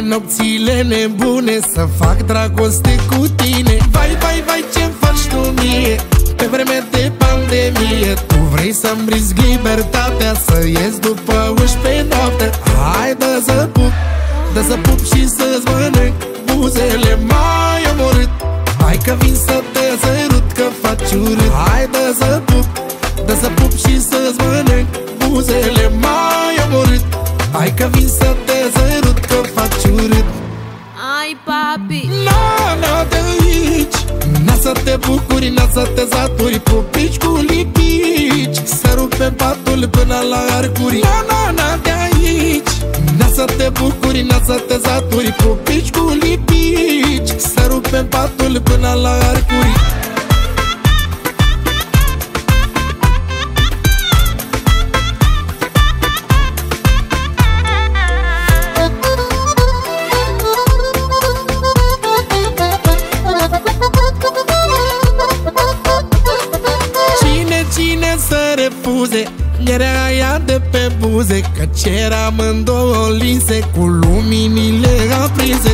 nopțile nebune să fac dragoste cu tine. Vai, vai, vai, ce-mi faci tu mie pe vreme de pandemie? Tu vrei să-mi risc libertatea, să ies după 11 noapte. Hai, dă să pup, dă să pup și să-ți mănânc buzele mai omorât. Hai că vin să te sărut, că faci urât. Hai, dă să pup, dă să pup și să-ți mănânc buzele mai omorât. Hai că vin să te sărut, că faci urât. Ai, papi, Na, de aici, n-a să te bucuri, n-a să te zaturi, pupici cu lipici, să rupem patul până la arcuri. Na, de aici, n-a să te bucuri, n-a să te zaturi, pupici cu lipici, să rupem patul până la arcuri. Cine să refuze mierea aia de pe buze, căci eram amândouă linse cu luminile aprinse.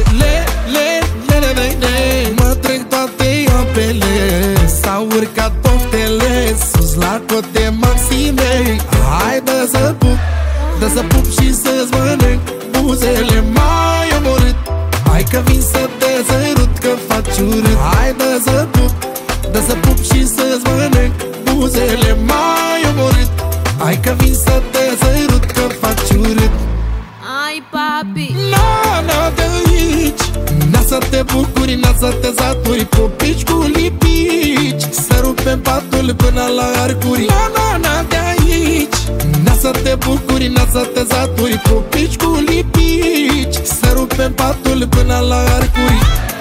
Mă trec toate apele, s-au urcat poftele sus la cote maxime. Hai, dă să pup, dă să pup și să-ți mănânc buzele mai omorât. Hai că vin să te sărut, că faci urât. Hai, dă să pup, dă să pup și să-ți mănânc buzele mai omorât. Hai că vin să te sărut, că faci urât. ai, papi, Na, de aici, n-a să te bucuri, n-a să te zaturi, pupici cu lipici, să rupem patul până la arcuri. Na, de aici, n-a să te bucuri, n-a să te zaturi, pupici cu lipici, să rupem patul până la arcuri.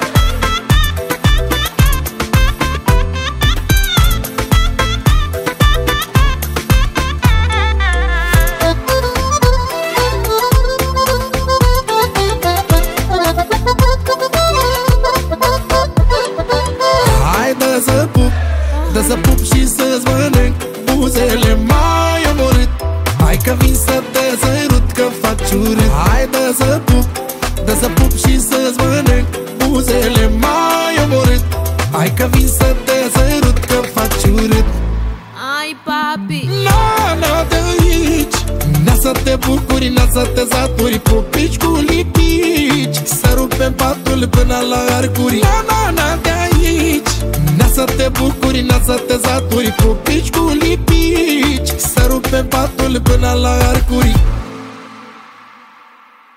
Dă să pup și să-ți mănânc buzele mai omorât. Hai că vin să te sărut, că faci urât. Hai, dă să pup, dă să pup și să-ți mănânc buzele mai omorât. Hai că vin să te sărut, că faci urât. ai, papi, Na, de aici, n-a să te bucuri, n-a să te zaturi, pupici cu lipici, să rupem patul până la arcuri. Na, de aici, n-a să te bucuri, n-a să te zaturi, pupici cu lipici, să rupem patul până la arcuri.